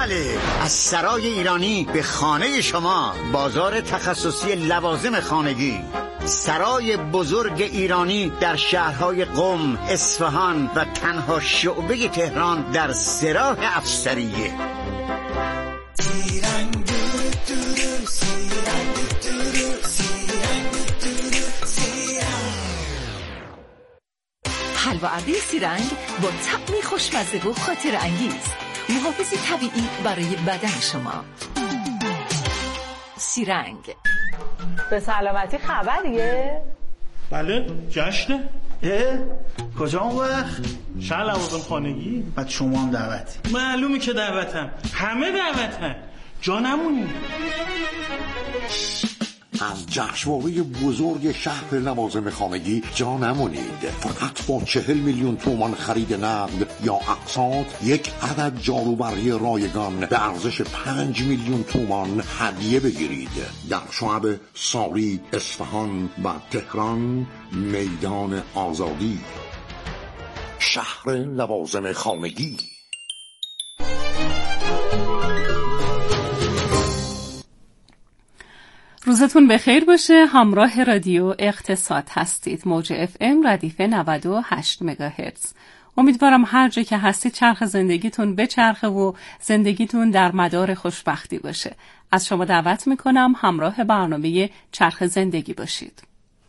بله، از سرای ایرانی به خانه شما، بازار تخصصی لوازم خانگی. سرای بزرگ ایرانی در شهرهای قم، اصفهان و تنها شعبه تهران در سراح افسریه. حلوه‌آبی سیرنگ با طعمی خوشمزه و خاطر انگیز، محافظی طبیعی برای بدن شما. سیرنگ. به سلامتی خبریه؟ بله، جشنه. کجا اون وقت؟ شهر لوازم خانگی. بعد شما هم دعوتی؟ معلومه که دعوتم، همه دعوتن، جا نمونی. از جشنواره بزرگ شهر لوازم خانگی جا نمونید. فقط با 40 میلیون تومان خرید نقد یا اقساط یک عدد جاروبرقی رایگان به ارزش 5 میلیون تومان هدیه بگیرید. در شعب ساری، اصفهان و تهران، میدان آزادی. شهر لوازم خانگی. روزتون بخیر باشه. همراه رادیو اقتصاد هستید. موج FM ردیف 98 مگاهرتز. امیدوارم هر جا که هستید چرخ زندگیتون بچرخه و زندگیتون در مدار خوشبختی باشه. از شما دعوت میکنم همراه برنامه چرخ زندگی باشید.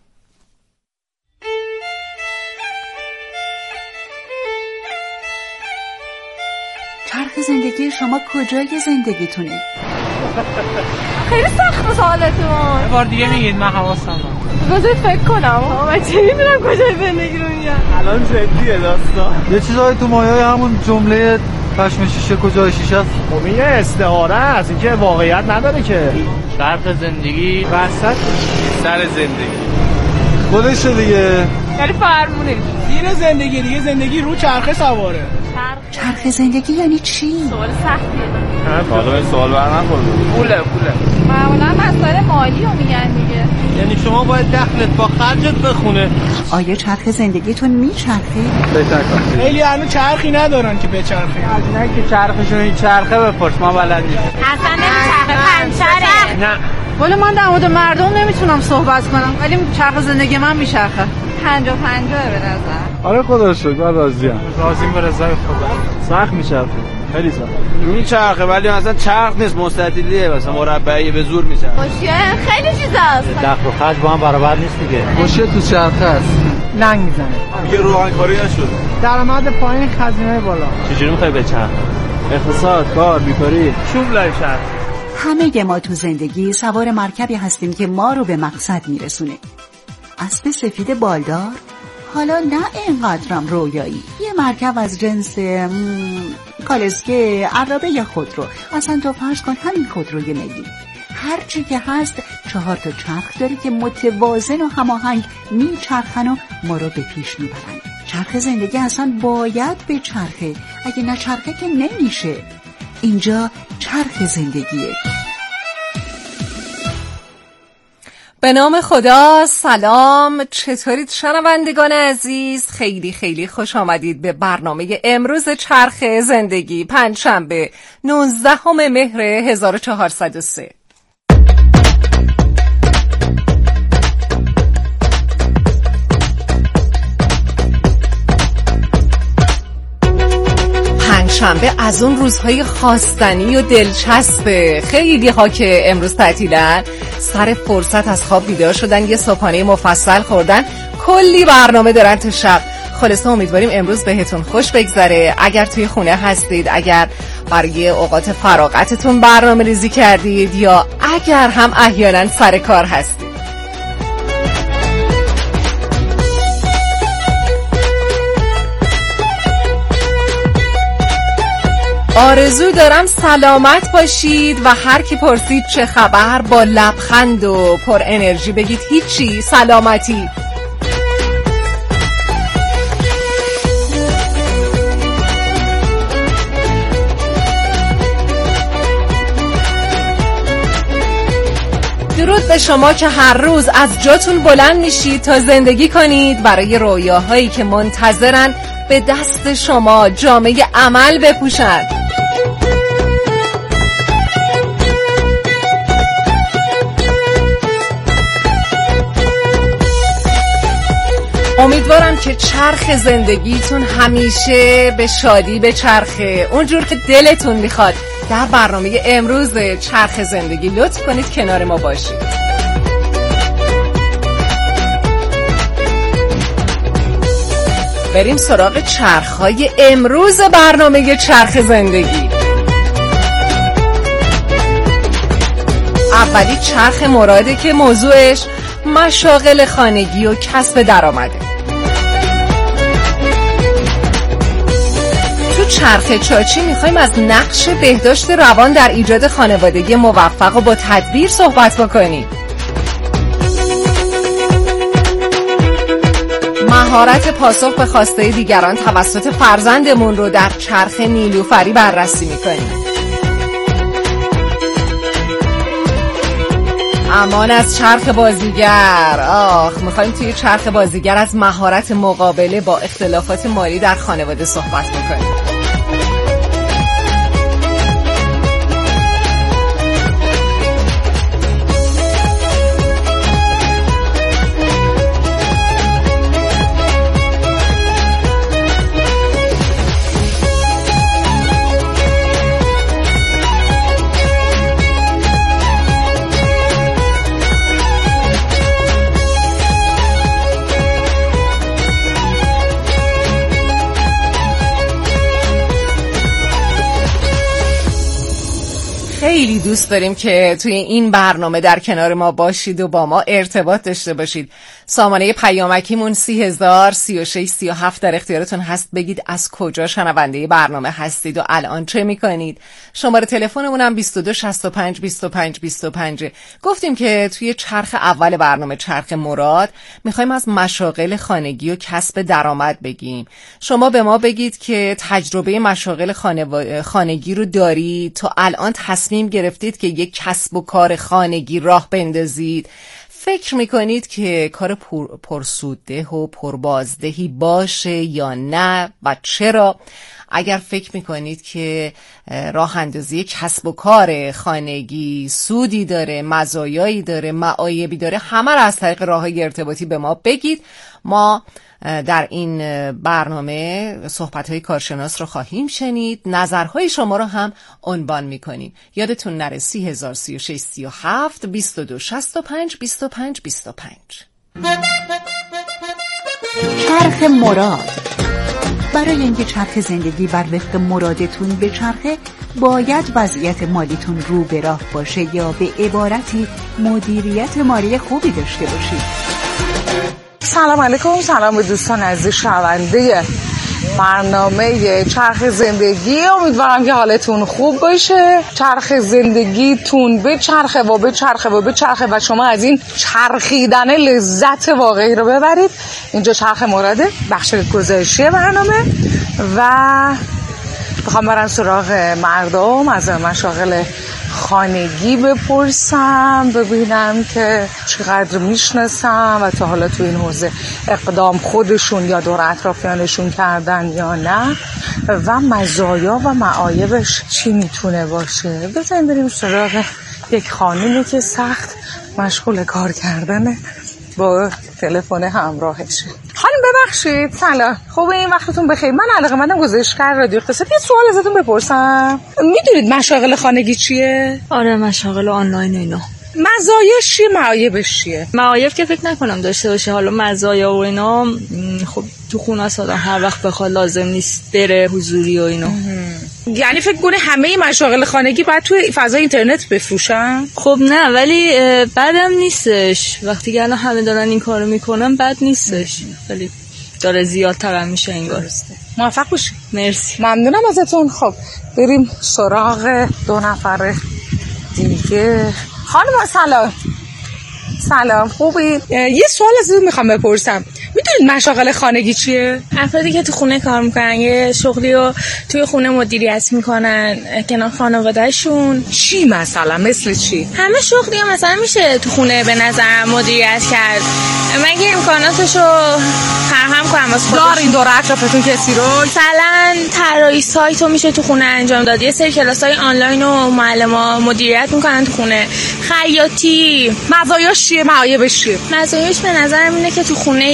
چرخ زندگی شما کجای زندگیتونه؟ خیلی سخت سوالتون. یه بار دیگه میگید، من حواسم بذارید فکر کنم. من چه میدونم کجای زندگی رو میگم. الان جدیه داستان. یه چیزایی تو مایه همون جمله پشم شیشه کجای شیشه است. خب این استعاره است، این که واقعیت نداره که. چرخ زندگی وسط سر زندگی خودشه دیگه. یعنی فرمونه زیر زندگی دیگه، زندگی رو چرخه سواره. چرخ زندگی یعنی چی؟ سوال سختیه. حالا این سوال برنخورد. پوله معمولا مسائل مالی رو میگن دیگه. یعنی شما باید دخلت با خرجت بخونه. آیا چرخ زندگیتون میچرخه؟ خیلی هنوز چرخی ندارن که بچرخه. از اینایی که چرخشون این چرخه بپرس، ما بلد نیستم. اصلا نمیچرخه، پنچره. نه ولی من در مورد مردم نمیتونم صحبت کنم، ولی چرخ زندگی من میچرخه. 50-50 به نظر. آره خدا رو شکر، من راضیم. راضیم به رضای خدا. سخت میچرخه، خیلی سخت میچرخه، ولی مثلا چرخ نیست، مستطیلیه، مثلا مربعی به زور میچرخه. خوشیه خیلی چیزاست. دخل و خرج با هم برابر نیست دیگه. خوشیه تو چرخه است. لنگ میزنه. یه روحانکاری نشد. درآمد پایین، خزینه بالا. چجوری میخوای بچرخه؟ اقتصاد، کار، بیکاری، چوب لای چرخ. همه ما تو زندگی سوار مرکبی هستیم که ما رو به مقصد میرسونه. اسب سفید بالدار، حالا نه اینقدرم رویایی، یه مرکب از جنس کالسکه، عرابه یا خودرو. اصلا تو فرض کن همین خودروی ملی، هر چی که هست 4 تا چرخ داره که متوازن و هماهنگ میچرخن و ما رو به پیش میبرن. چرخ زندگی اصلا باید به چرخه، اگه نه چرخه که نمیشه. اینجا چرخ زندگیه. به نام خدا. سلام، چطورید شنوندگان عزیز؟ خیلی خیلی خوش آمدید به برنامه امروز چرخ زندگی، پنجشنبه 19 مهر 1403. پنجشنبه از اون روزهای خواستنی و دلچسبه. خیلی ها که امروز تعطیلن سر فرصت از خواب بیدار شدن، یه صبحانه مفصل خوردن، کلی برنامه دارن تا شب. خلاصه امیدواریم امروز بهتون خوش بگذره. اگر توی خونه هستید، اگر برای اوقات فراغتتون برنامه ریزی کردید، یا اگر هم احیانا سر کار هستید. آرزو دارم سلامت باشید و هر کی پرسید چه خبر، با لبخند و پر انرژی بگید هیچی، سلامتی. درود به شما که هر روز از جاتون بلند میشید تا زندگی کنید برای رویاهایی که منتظرن به دست شما جامه عمل بپوشند. امیدوارم که چرخ زندگیتون همیشه به شادی به چرخه، اونجور که دلتون میخواد. در برنامه امروز چرخ زندگی لطف کنید کنار ما باشید. بریم سراغ چرخ‌های امروز برنامه چرخ زندگی. اولی چرخ مراده که موضوعش مشاغل خانگی و کسب درآمده. تو چرخ چاچی میخوایم از نقش بهداشت روان در ایجاد خانوادگی موفق و با تدبیر صحبت بکنیم. مهارت پاسخ به خواسته دیگران توسط فرزندمون رو در چرخ نیلوفری بررسی میکنیم. امان از چرخ بازیگر. میخوایم توی چرخ بازیگر از مهارت مقابله با اختلافات مالی در خانواده صحبت بکنیم. خیلی دوست داریم که توی این برنامه در کنار ما باشید و با ما ارتباط داشته باشید. سامانه پیامکیمون 303637 در اختیارتون هست. بگید از کجا شنونده برنامه هستید و الان چه میکنید. شماره تلفنمون هم 22652525. گفتیم که توی چرخ اول برنامه چرخ مراد میخوایم از مشاغل خانگی و کسب درآمد بگیم. شما به ما بگید که تجربه مشاغل خانگی رو دارید، تا الان تصمیم گرفتید که یک کسب و کار خانگی راه بندازید. فکر میکنید که کار پرسودده و پربازدهی باشه یا نه و چرا؟ اگر فکر میکنید که راه اندازی کسب و کار خانگی سودی داره، مزایایی داره، معایبی داره، همه را از طریق راه‌های ارتباطی به ما بگید. ما در این برنامه صحبت‌های کارشناس رو خواهیم شنید. نظرهای شما رو هم عنوان می‌کنیم. یادتون نره 303637 2265 2525. چرخ مراد. برای اینکه چرخ زندگی بر وفق مرادتون به چرخه، باید وضعیت مالیتون رو به راه باشه، یا به عبارتی مدیریت مالی خوبی داشته باشید. سلام علیکم، سلام به دوستان عزیز شنونده برنامه چرخ زندگی. امیدوارم که حالتون خوب باشه، چرخ زندگیتون به چرخه و به چرخه و به چرخه و شما از این چرخیدن لذت واقعی رو ببرید. اینجا چرخ مراده، بخش گزارشی برنامه، و بخوام برم سراغ مردم، از مشاغل خانگی بپرسم، ببینم که چقدر میشناسم و تا حالا تو این حوزه اقدام خودشون یا دور اطرافیانشون کردن یا نه، و مزایا و معایبش چی میتونه باشه. بزنیم بریم سراغ یک خانومی که سخت مشغول کار کردنه، با تلفن همراهشه. خانم ببخشید، سلام، خوبه؟ این وقتتون بخیر. من علاقه‌مندم گزارشگر رادیو اقتصاد. یه سوال ازتون بپرسم. میدونید مشاغل خانگی چیه؟ آره، مشاغل آنلاین و اینا. مزایاش چیه، معایبش چیه؟ معایب که فکر نکنم داشته باشه. حالا مزایا و اینا خب تو خونه است، آدم هر وقت بخواد لازم نیست بره حضوری و اینا. یعنی فکر کنه همه مشاغل خانگی باید توی فضای اینترنت بفروشن؟ خب نه، ولی بعدم نیستش. وقتی که الان همه دارن این کارو میکنن بد نیستش، ولی داره زیادتر هم میشه انگار. موفق باشی. مرسی، ممنونم ازتون. خب بریم سراغ دو نفر دیگه. خانم سلام. سلام، خوبی؟ یه سوال ازتون میخوام بپرسم. میدونید مشاغل خانگی چیه؟ افرادی که تو خونه کار میکنن، یه شغلی رو توی خونه مدیریت میکنن کنار خانوادهشون. چی مثلا؟ مثل چی؟ همه شغلی ها مثلا میشه تو خونه به نظر مدیریت کرد. مگه امکاناتشو فراهم کنم واسه خودشون؟ دارین دور اطرافتون کسی رو؟ مثلا طراحی سایت رو میشه تو خونه انجام داد. یه سری کلاسای آنلاین رو معلما مدیریت میکنن تو خونه. خیاطی. مزایاش چیه، معایبش چیه؟ مزایاش به نظرم اینه که تو خونه راحت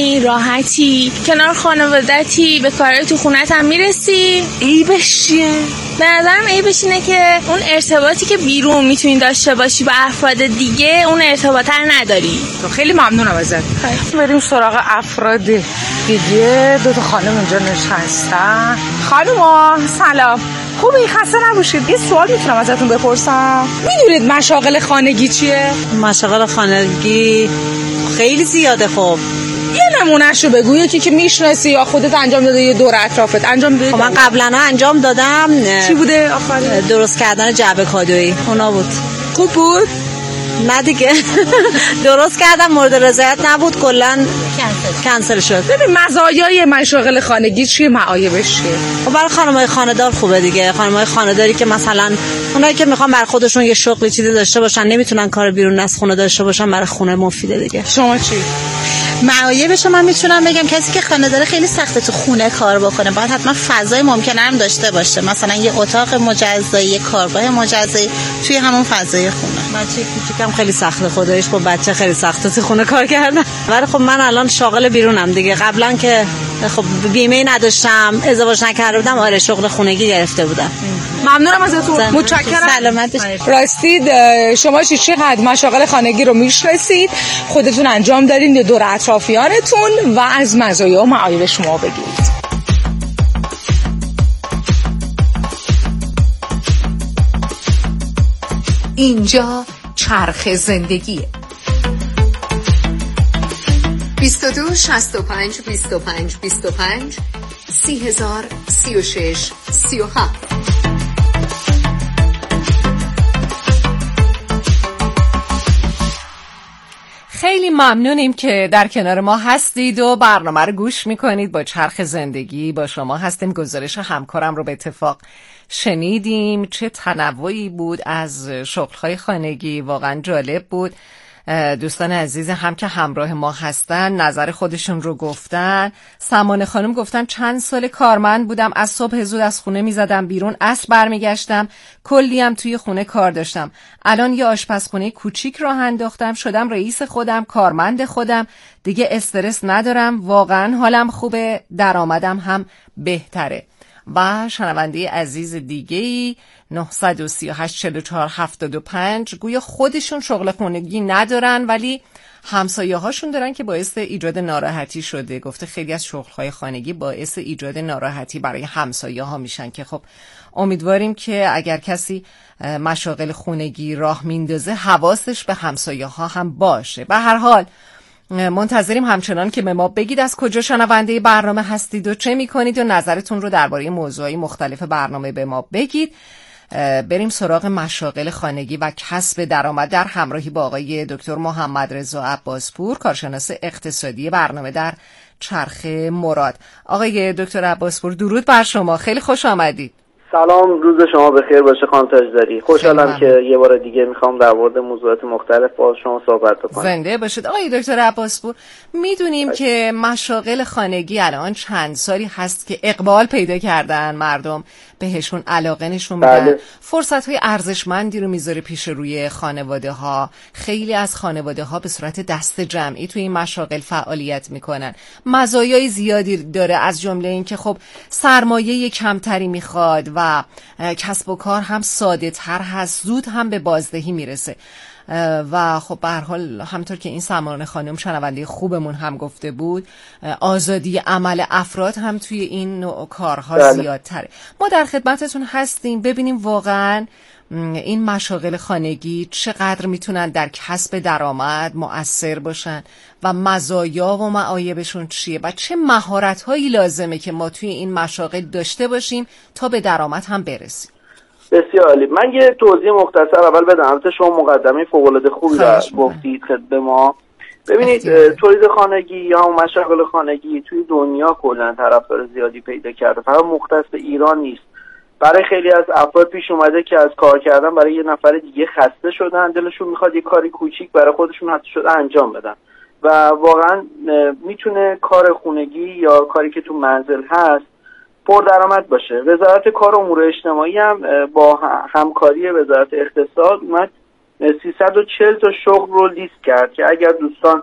راحتی کنار خانوادتی به کارهای تو خونت هم میرسی. عیبش چیه؟ به نظرم عیبش اینه که اون ارتباطی که بیرون میتونی داشته باشی با افراد دیگه اون ارتباط رو نداری. تو خیلی ممنونم ازت. بریم سراغ افراد دیگه. 2 خانم اینجا نشستن. خانوما سلام، خوبی؟ خسته نباشید. یه سوال میتونم ازتون بپرسم؟ میدونید مشاغل خانگی چیه؟ مشاغل خانگی خیلی زیاده. خب یه نمونهشو بگو، یکی که میشناسی یا خودت انجام داده یه دور اطرافت انجام دادی. خب من قبلا انجام دادم. چی بوده آخر؟ درست کردن جعبه کادویی. اونا بود. خوب بود؟ نه دیگه. درست کردم، مورد رضایت نبود، کلا کنسل شد. ببین مزایای مشاغل خانگی چیه، معایبش چیه؟ خب برای خانمای خانه‌دار خوبه دیگه. خانمای خانه‌داری که مثلا اونایی که میخوان برای خودشون یه شغلی چیزی داشته باشن، نمیتونن کار بیرون از خونه داشته باشن، برای خونه مفیده دیگه. شما چی؟ معایبش من میتونم بگم کسی که خانه داره خیلی سخته تو خونه کار بکنه، باید حتما فضای ممکنه هم داشته باشه، مثلا یه اتاق مجزایی، یه کارگاه مجزایی توی همون فضای خونه. بچه کوچیکم خیلی سخته خودش، با بچه خیلی سخته تو خونه کار کردن. ولی خب من الان شاغل بیرونم دیگه. قبلا که خب بیمه نداشتم، ازدواج نکرده بودم، آره شغل خونگی گرفته بودم. ممنونم ازتون، متشکرم. سلامت. راستید شما چقدر مشاغل خانگی رو میشناسید، خودتون انجام دارین یا دور اطرافیانتون و از مزایا و معایب شما بگید. اینجا چرخ زندگیه. 22 65 25 25 30,000 36 37. خیلی ممنونیم که در کنار ما هستید و برنامه رو گوش میکنید. با چرخ زندگی با شما هستیم. گزارش همکارم رو به اتفاق شنیدیم. چه تنوعی بود از شغل‌های خانگی، واقعا جالب بود. دوستان عزیز هم که همراه ما هستن نظر خودشون رو گفتن. سمانه خانم گفتن چند سال کارمند بودم، از صبح زود از خونه میزدم بیرون، عصر برمیگشتم، کلی هم توی خونه کار داشتم. الان یه آشپزخونه کوچیک راه انداختم، شدم رئیس خودم، کارمند خودم، دیگه استرس ندارم، واقعا حالم خوبه، درآمدم هم بهتره. و شنونده عزیز دیگه‌ای 938 44 75 گویا خودشون شغل خانگی ندارن ولی همسایه هاشون دارن که باعث ایجاد ناراحتی شده. گفته خیلی از شغل‌های خانگی باعث ایجاد ناراحتی برای همسایه ها میشن که خب امیدواریم که اگر کسی مشاغل خانگی راه میندازه حواسش به همسایه ها هم باشه. به هر حال منتظریم همچنان که به ما بگید از کجا شنونده برنامه هستید و چه میکنید و نظرتون رو درباره موضوعی مختلف برنامه به ما بگید. بریم سراغ مشاغل خانگی و کسب درآمد در همراهی با آقای دکتر محمد رضا عباسپور، کارشناس اقتصادی برنامه در چرخ مراد. آقای دکتر عباسپور درود بر شما، خیلی خوش آمدید. سلام، روز شما بخیر باشه خانم تاجداری. خوشحالم که یه بار دیگه میخوام در مورد موضوعات مختلف با شما صحبت بکنم. زنده باشید. آقای دکتر عباسپور، میدونیم که مشاغل خانگی الان چند سالی هست که اقبال پیدا کردن، مردم بهشون علاقه نشون میدن، فرصت‌های ارزشمندی رو میذاره پیش روی خانواده ها. خیلی از خانواده ها به صورت دست جمعی توی این مشاغل فعالیت میکنن. مزایای زیادی داره، از جمله این که خب سرمایه کمتری میخواد و کسب و کار هم ساده تر هست، زود هم به بازدهی میرسه و خب به هر حال همطور که این سمانه خانم شنونده خوبمون هم گفته بود، آزادی عمل افراد هم توی این نوع کارها زیادتره. ما در خدمتتون هستیم ببینیم واقعا این مشاغل خانگی چقدر میتونن در کسب درآمد مؤثر باشن و مزایا و معایبشون چیه و چه مهارت‌هایی لازمه که ما توی این مشاغل داشته باشیم تا به درآمد هم برسیم. بسیار عالی. من یه توضیح مختصر اول بدم. البته شما مقدمه فوق‌العاده خوبی گفتید خدمت ما. ببینید تولید خانگی یا هم مشاغل خانگی توی دنیا کلا طرفدار زیادی پیدا کرده، فقط مختص به ایران نیست. برای خیلی از افراد پیش اومده که از کار کردن برای یه نفر دیگه خسته شدن، دلشون میخواد یه کاری کوچیک برای خودشون حتی شده انجام بدن و واقعا میتونه کار خونگی یا کاری که تو منزل هست پردرآمد باشه. وزارت کار و امور اجتماعی هم با همکاری وزارت اقتصاد اومد 340 تا شغل رو لیست کرد که اگر دوستان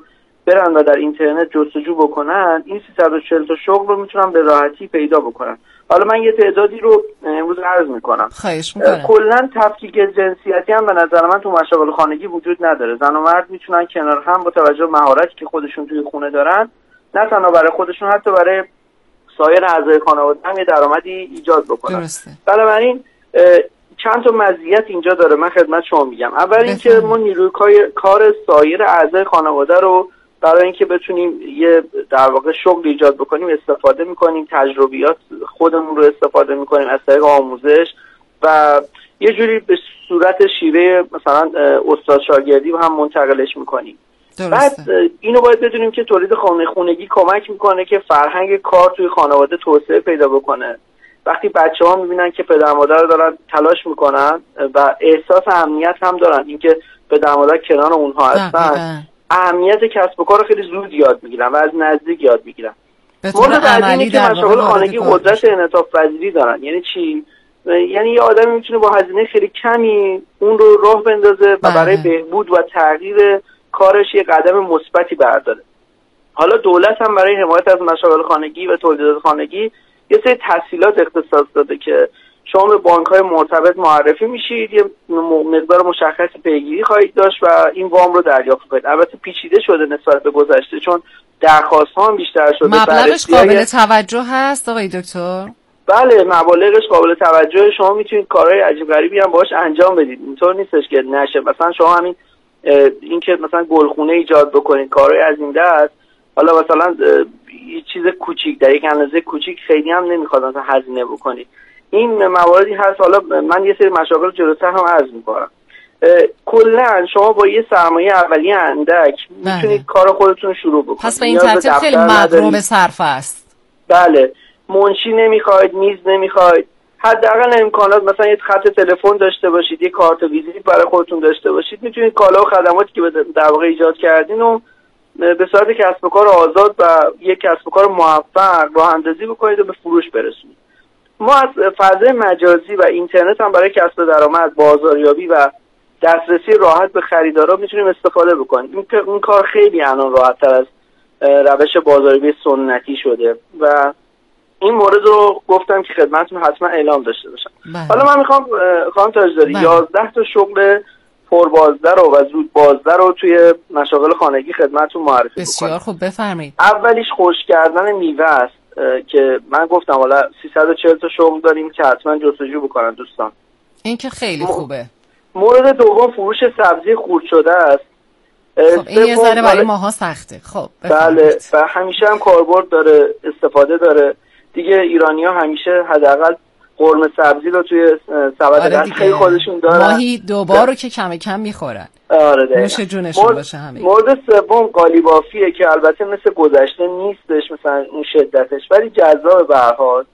برن و در اینترنت جستجو بکنن این 340 تا شغل رو میتونن به راحتی پیدا بکنن. حالا من یه تعدادی رو امروز عرض میکنم. خواهش میکنم. کلا تفکیک جنسیتی هم به نظر من تو مشاغل خانگی وجود نداره. زن و مرد میتونن کنار هم با توجه به مهارتی که خودشون توی خونه دارن نه تنها برای خودشون حتی برای سایر اعضای خانواده هم یه درآمدی ایجاد بکنن. درسته. بنابراین چند تا مزیت اینجا داره من خدمت شما میگم. اول اینکه ما نیروی کار سایر اعضای خانواده رو برای اینکه بتونیم یه در واقع شغل ایجاد بکنیم استفاده میکنیم، تجربیات خودمون رو استفاده میکنیم از طریق آموزش و یه جوری به صورت شیوه مثلا استاد شاگردی هم منتقلش میکنیم. بعد اینو باید بدونیم که تولید خانگی کمک میکنه که فرهنگ کار توی خانواده توسعه پیدا بکنه. وقتی بچه‌ها میبینن که پدر مادر دارن تلاش میکنن و احساس امنیت هم دارن اینکه پدر مادر کنار اونها هستن، اهمیت کسب و کار رو خیلی زود یاد میگیرن و از نزدیک یاد میگیرن. مورد بعدی اینه که مشاغل خانگی قدرت انعطاف پذیری دارن. یعنی چی؟ یعنی یه آدمی میتونه با هزینه خیلی کمی اون رو راه بندازه و برای بهبود و تغییر کارش یه قدم مثبتی برداره. حالا دولت هم برای حمایت از مشاغل خانگی و تولیدات خانگی یه سری تسهیلات اختصاص داده که شما به بانک‌های مرتبط معرفی میشید، یه مقدار مشخصی پیگیری خواهید داشت و این وام رو دریافت کنید. البته پیچیده شده نسبت به گذشته چون درخواست‌ها هم بیشتر شده. مبلغش قابل توجه هست آقای دکتر؟ بله، مبالغش قابل توجه. شما میتونید کارهای عجیب غریبی هم باهاش انجام بدید. اینطور نیستش که نشه. مثلا شما همین این که مثلا گلخونه ایجاد بکنید، کارهای از این دست، حالا مثلا یه چیز کوچیک در یک اندازه کوچیک خیلی هم نمیخواد مثلا هزینه بکنید. این مواردی هست. حالا من یه سری مشاغل جلوتر هم عرض میکنم. کلا شما با یه سرمایه اولیه اندک میتونید کار خودتون رو شروع بکنید. پس به این ترتیب خیلی مقروم صرفه است. بله، منشی نمیخواید، میز نمیخواید، حداقل امکانات مثلا یه خط تلفن داشته باشید، یه کارت ویزیت برای خودتون داشته باشید، میتونید کالا و خدماتی که در واقع ایجاد کردین و به صورت کسب و کار آزاد و یک کسب و کار موفق راه اندازی بکنید و به فروش برسونید. ما از فضای مجازی و اینترنت هم برای کسب درآمد، بازاریابی و دسترسی راحت به خریدارا میتونیم استفاده بکنیم. این کار خیلی الان راحت‌تر از روش بازاریابی سنتی شده و این مورد رو گفتم که خدمتتون حتما اعلام داشته باشم. حالا من میخوام خانم تاجداری 11 تا شغل پربازده رو و زود بازده رو توی مشاغل خانگی خدمتتون معرفی بکنم. بسیار خوب، بفرمایید. اولیش خشک کردن میوه است که من گفتم حالا 340 تا شغل داریم که حتما جستجو بکنن دوستان. این که خیلی خوبه. مورد دوم فروش سبزی خرد شده است. خب این یه ذره برای ماها سخته. خب بله، و همیشه هم کاربرد داره، استفاده داره. دیگه ایرانی‌ها همیشه حداقل قرمه سبزی رو توی سبد دستخوی خودشون دارن. ماهی 2 بار رو که کم کم میخورن. آره دقیقاً. نوش جونشون باشه همه. مورد سوم قالیبافیه که البته مثل گذشته نیستش مثلا اون شدتش، ولی جذاب به هر حال.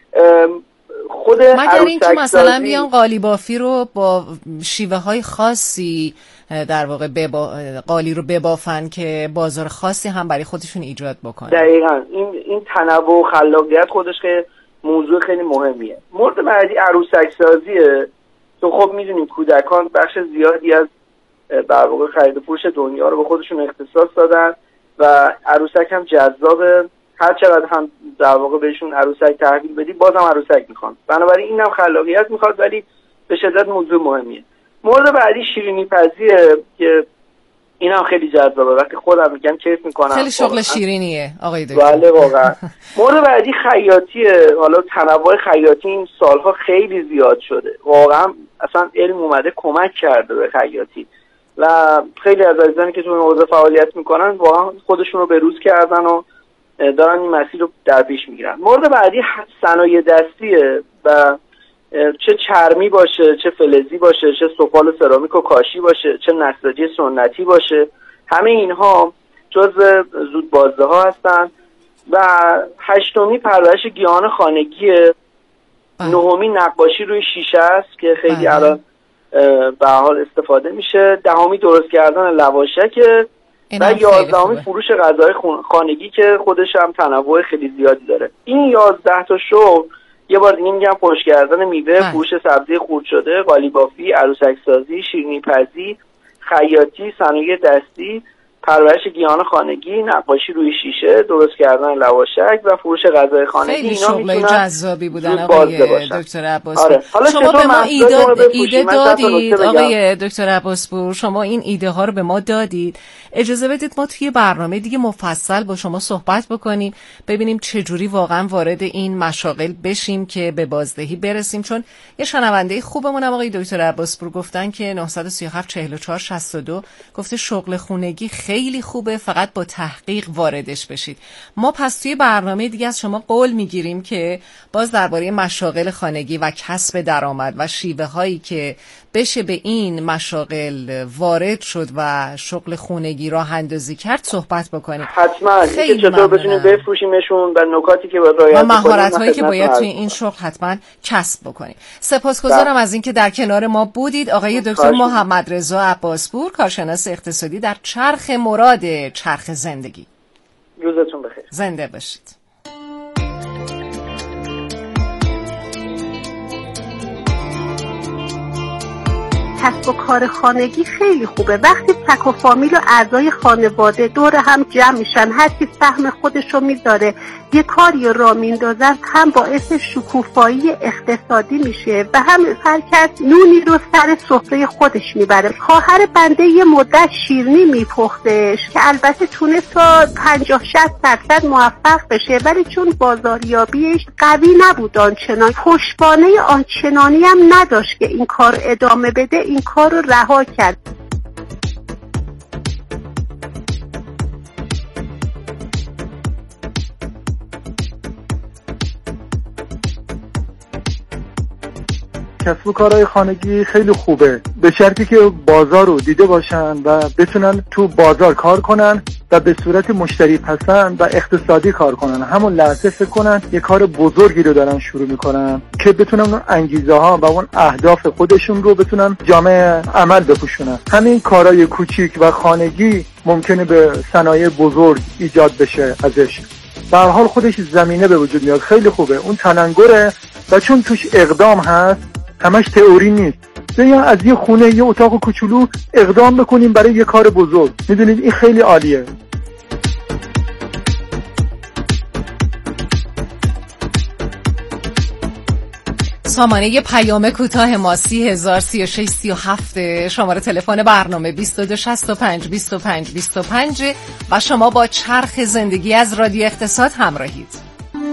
خود مگر اینکه مثلا بیان قالیبافی رو با شیوه های خاصی در واقع قالی رو ببافن که بازار خاصی هم برای خودشون ایجاد بکنن. دقیقاً این تنوع و خلاقیت خودش که موضوع خیلی مهمیه. مورد بعدی عروسک سازیه. تو خب میدونیم کودکان بخش زیادی از در واقع خرید و فروش دنیا رو به خودشون اختصاص دادن و عروسک هم جذابه. هر چقدر هم در واقع بهشون عروسک تحویل بدی بازم عروسک میخوان. بنابراین اینم خلاقیت میخواد ولی به شدت موضوع مهمیه. مورد بعدی شیرینی پزیه که اینم خیلی جذابه. وقتی خودم میگم کیف میکنم. خیلی شغل شیرینیه آقای دکتر. بله واقعا. مورد بعدی خیاطیه. حالا تنوع خیاطی این سالها خیلی زیاد شده. واقعا اصلا علم اومده کمک کرده به خیاطی و خیلی از عزیزانی که تو این حوزه فعالیت میکنن واقعا خودشون رو بروز کردن و دارن این مسیر رو در پیش میگیرن. مورد بعدی صنایع دستیه و چه چرمی باشه، چه فلزی باشه، چه سفال و سرامیک و کاشی باشه، چه نساجی سنتی باشه، همه اینها جزء زود بازده ها هستن. و هشتمی پرورش گیاهان خانگیه. نهمی نقاشی روی شیشه است که خیلی الان به حال استفاده میشه. دهمی درست کردن لواشکه و 11 فروش غذای خانگی که خودش هم تنوع خیلی زیادی داره. این 11 تا شغل یه بار دیگه میگم خشک کردن میوه، فروش سبزی خرد شده، قالیبافی، عروسک سازی، شیرینی پزی، خیاطی، صنایع دستی پرورش گیاهان خانگی، نقاشی روی شیشه، درست کردن لواشک و فروش غذای خانگی. خیلی اینا شغلای جذابی بودن آقای دکتر عباسپور. آره. شما به ما ایده دادید آقای دکتر عباسپور، شما این ایده ها رو به ما دادید. اجازه بدید ما توی برنامه دیگه مفصل با شما صحبت بکنیم، ببینیم چجوری واقعا وارد این مشاغل بشیم که به بازدهی برسیم. چون یه شنونده خوبمون آقای دکتر عباسپور گفتن که 937 44 62 گفته شغل خونگی خیلی خوبه، فقط با تحقیق واردش بشید. ما پس توی برنامه دیگه از شما قول میگیریم که باز درباره مشاغل خانگی و کسب درآمد و شیوه هایی که بشه به این مشاغل وارد شد و شغل خونگی راه اندازی کرد صحبت بکنیم. حتما اینکه چطور بتونیم بفروشیمشون و نکاتی که باید رعایت کنیم و مهارت‌هایی که باید توی این شغل حتما کسب بکنیم. سپاسگزارم از اینکه در کنار ما بودید آقای دکتر محمد رضا عباسپور، کارشناس اقتصادی در چرخ مراد چرخ زندگی. روزتون بخیر. زنده باشید. کسب و کار خانگی خیلی خوبه. وقتی تک و فامیل و اعضای خانواده دور هم جمع میشن، هر کی سهم خودشو میذاره یه کاری را میندازن، هم باعث شکوفایی اقتصادی میشه و هم هر کس نونی رو سر سفره خودش میبره. خواهر بنده یه مدت شیرینی میپختش که البته تونست تا 50-60% موفق بشه، ولی چون بازاریابیش قوی نبود آنچنان، پشتوانه آنچنانی هم نداشت که این کار ادامه بده، این کار رو رها کرد. کسب و کارهای خانگی خیلی خوبه، به شرطی که بازار رو دیده باشن و بتونن تو بازار کار کنن و به صورت مشتری پسند و اقتصادی کار کنن. همون لحظه فکر کنن یه کار بزرگی رو دارن شروع میکنن که بتونن اون انگیزه ها و اون اهداف خودشون رو بتونن جامعه عمل بپوشونن. همین کارهای کوچیک و خانگی ممکنه به صنایع بزرگ ایجاد بشه ازش. به هر حال خودش زمینه به وجود میاد، خیلی خوبه، اون تلنگره و چون توش اقدام هست، همش تئوری نیست. یا از یه خونه یه اتاق کوچولو اقدام بکنیم برای یه کار بزرگ. میدونید این خیلی عالیه. سامانه پیام کوتاه ما 30,036,37 شماره تلفن برنامه 2265-25-25 و شما با چرخ زندگی از رادیو اقتصاد همراهید.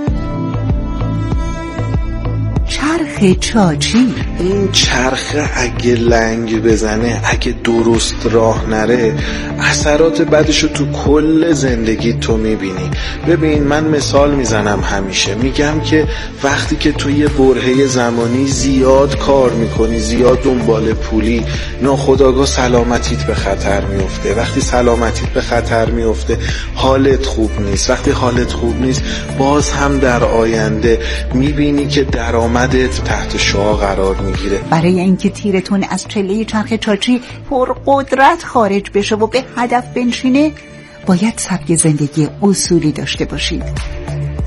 چرخ چاچی. این چرخ اگه لنگ بزنه، اگه درست راه نره، اثرات بعدشو تو کل زندگی تو میبینی. ببین من مثال میزنم، همیشه میگم که وقتی که تو یه برهه زمانی زیاد کار میکنی، زیاد دنبال پولی، ناخودآگاه سلامتیت به خطر میفته. وقتی سلامتیت به خطر میفته حالت خوب نیست. وقتی حالت خوب نیست باز هم در آینده میبینی که درآمدت تحت شعاع قرار میگیره. برای اینکه تیرتون از چله چرخ چاچی پر قدرت خارج بشه و به هدف بنشینه، باید سبک زندگی اصولی داشته باشید.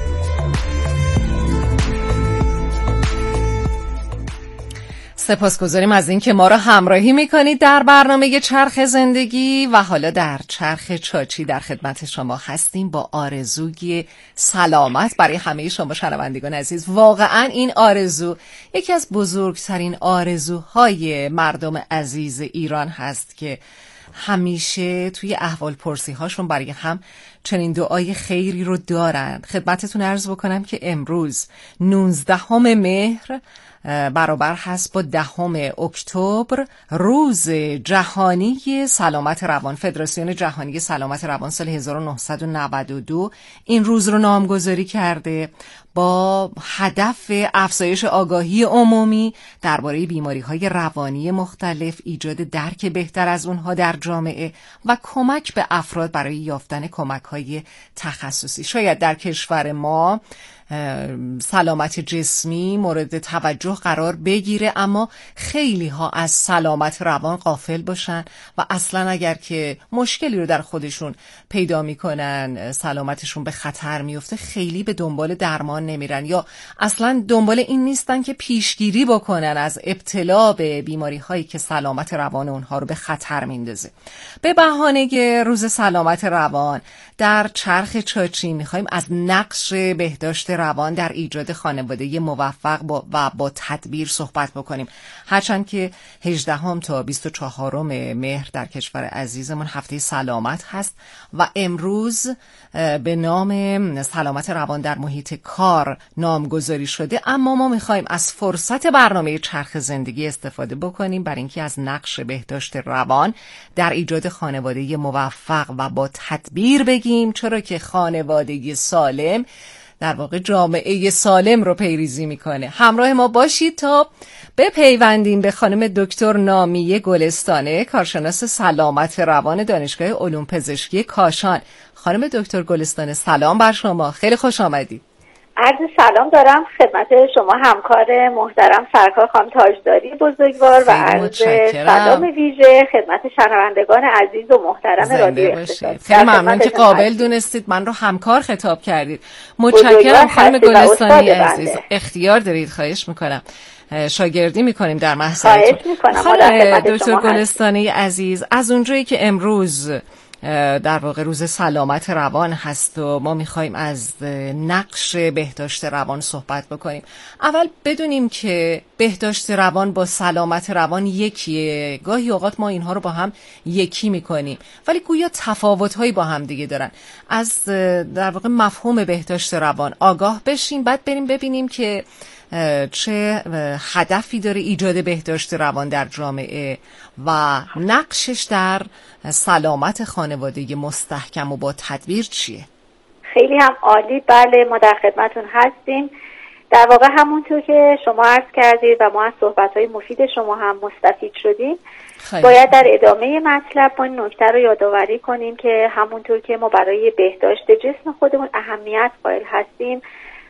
سپاسگزاریم از اینکه ما را همراهی میکنید در برنامه چرخ زندگی و حالا در چرخ چاچی در خدمت شما هستیم با آرزوی سلامت برای همه شما شنوندگان عزیز. واقعا این آرزو یکی از بزرگترین آرزوهای مردم عزیز ایران هست که همیشه توی احوال پرسی هاشون برای هم چنین دعای خیری رو دارن. خدمتتون عرض بکنم که امروز 19 مهر برابر هست با 10 اکتبر، روز جهانی سلامت روان. فدراسیون جهانی سلامت روان سال 1992 این روز رو نامگذاری کرده با هدف افزایش آگاهی عمومی درباره بیماری‌های روانی مختلف، ایجاد درک بهتر از اونها در جامعه و کمک به افراد برای یافتن کمک‌های تخصصی. شاید در کشور ما سلامت جسمی مورد توجه قرار بگیره، اما خیلی ها از سلامت روان غافل باشن و اصلا اگر که مشکلی رو در خودشون پیدا میکنن، سلامتشون به خطر میفته، خیلی به دنبال درمان روان نمیرن یا اصلا دنبال این نیستن که پیشگیری بکنن از ابتلا به بیماری هایی که سلامت روان اونها رو به خطر میندازه. به بهانه روز سلامت روان در چرخ چاچی میخوایم از نقش بهداشت روان در ایجاد خانواده موفق و با تدبیر صحبت بکنیم. هرچند که 18 تا 24 مهر در کشور عزیزمون هفته سلامت هست و امروز به نام سلامت روان در محیط کار نامگذاری شده، اما ما میخوایم از فرصت برنامه چرخ زندگی استفاده بکنیم برای اینکه از نقش بهداشت روان در ایجاد خانواده موفق و با تدبیر بگیم، چرا که خانواده سالم در واقع جامعه سالم رو پیریزی میکنه. همراه ما باشید تا بپیوندیم به خانم دکتر نامیه گلستانه، کارشناس سلامت روان دانشگاه علوم پزشکی کاشان. خانم دکتر گلستانه سلام بر شما، خیلی خوش آمدید. عرض سلام دارم خدمت شما همکار محترم سرکار خانم تاجداری بزرگوار و عرض سلام ویژه خدمت شنوندگان عزیز و محترم رادیو اختصاص. خیلی ممنون که قابل دونستید من رو همکار خطاب کردید. متشکرم خانم گلستانی عزیز. اختیار دارید، خواهش میکنم. شاگردی میکنیم در محضرتون. خانم دکتر گلستانی عزیز، از اونجایی که امروز در واقع روز سلامت روان هست و ما میخوایم از نقش بهداشت روان صحبت بکنیم، اول بدونیم که بهداشت روان با سلامت روان یکیه. گاهی اوقات ما اینها رو با هم یکی میکنیم ولی گویا تفاوت‌هایی با هم دیگه دارن. از در واقع مفهوم بهداشت روان آگاه بشیم، بعد بریم ببینیم که چه هدفی داره ایجاد بهداشت روان در جامعه و نقشش در سلامت خانواده مستحکم و با تدبیر چیه؟ خیلی هم عالی. بله، ما در خدمتون هستیم. در واقع همونطور که شما عرض کردید و ما از صحبت‌های مفید شما هم مستفید شدیم، باید در ادامه مطلب ما این نکته رو یادآوری کنیم که همونطور که ما برای بهداشت جسم خودمون اهمیت قائل هستیم،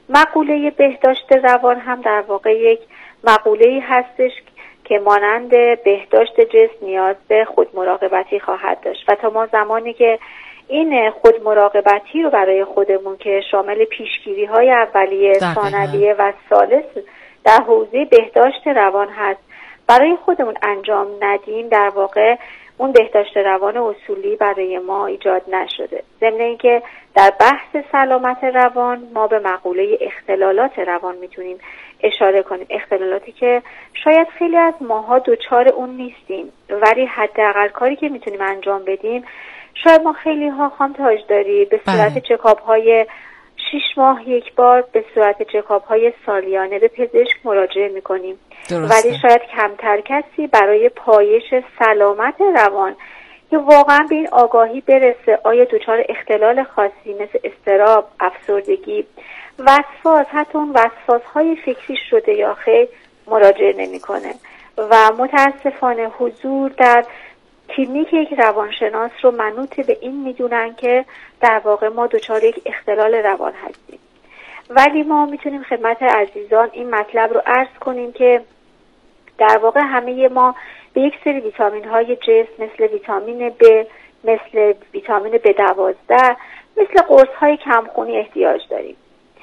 مقوله بهداشت روان هم در واقع یک مقوله‌ای هستش که مانند بهداشت جسم نیاز به خودمراقبتی خواهد داشت و تا ما زمانی که این خودمراقبتی رو برای خودمون که شامل پیشگیری‌های اولیه، ثانویه و ثالث در حوزه بهداشت روان هست برای خودمون انجام ندیم، در واقع اون بهداشت روان اصولی برای ما ایجاد نشده. ضمن اینکه در بحث سلامت روان ما به مقوله اختلالات روان میتونیم اشاره کنیم، اختلالاتی که شاید خیلی از ماها دوچار اون نیستیم ولی حداقل کاری که میتونیم انجام بدیم، شاید ما خیلی ها خانم تاجداری به صورت چکاپ های 6 ماه یک بار، به صورت چکاپ های سالیانه به پزشک مراجعه میکنیم ولی شاید کمتر کسی برای پایش سلامت روان که واقعا به این آگاهی برسه آیا دچار اختلال خاصی مثل اضطراب، افسردگی، وسواس، حتی اون وسواس‌های فکری شده یا خیر مراجعه نمیکنه و متاسفانه حضور در کلینیک یک روانشناس رو منوط به این میدونن که در واقع ما دچار یک اختلال روان هستیم. ولی ما میتونیم خدمت عزیزان این مطلب رو عرض کنیم که در واقع همه ما به یک سری ویتامین های جسم مثل ویتامین B، مثل ویتامین B12، مثل قرص های کمخونی احتیاج داریم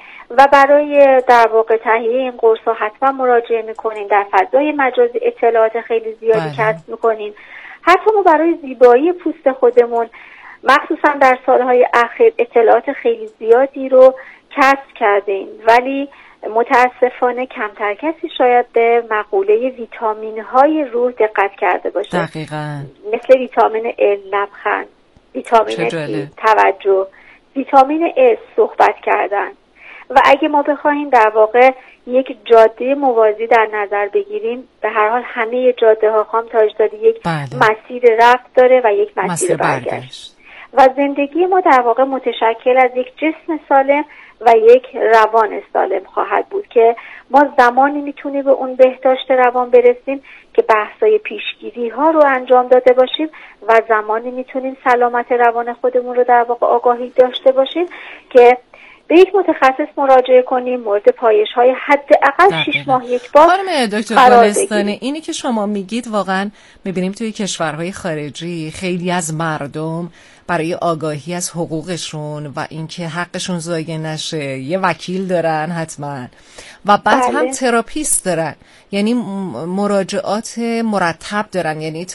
و برای در واقع تهیه این قرص ها حتما مراجعه میکنیم. در فضای مجازی اطلاعات خیلی زیادی کسب میکنیم. حتی ما برای زیبایی پوست خودمون مخصوصا در سالهای اخیر اطلاعات خیلی زیادی رو کسب کردیم ولی متاسفانه کمتر کسی شاید به مقوله ویتامین های روح دقت کرده باشه. دقیقاً. مثل ویتامین ال، لبخند، ویتامین سی، توجه، ویتامین اس، صحبت کردن. و اگه ما بخوایم در واقع یک جاده موازی در نظر بگیریم، به هر حال همه جاده ها خام تاجداری یک مسیر رفت داره و یک مسیر برگشت و زندگی ما در واقع متشکل از یک جسم سالم و یک روان سالم خواهد بود که ما زمانی میتونیم به اون بهداشت روان برسیم که بحثای پیشگیری ها رو انجام داده باشیم و زمانی میتونیم سلامت روان خودمون رو در واقع آگاهی داشته باشیم که به یک متخصص مراجعه کنیم، مورد پایش‌های حداقل 6 ماه یک بار خانم دکتر گلستانی، اینی که شما میگید واقعا میبینیم توی کشورهای خارجی خیلی از مردم برای آگاهی از حقوقشون و اینکه حقشون ضایع نشه یه وکیل دارن حتما و بعد هم تراپیست دارن، یعنی مراجعات مرتب دارن، یعنی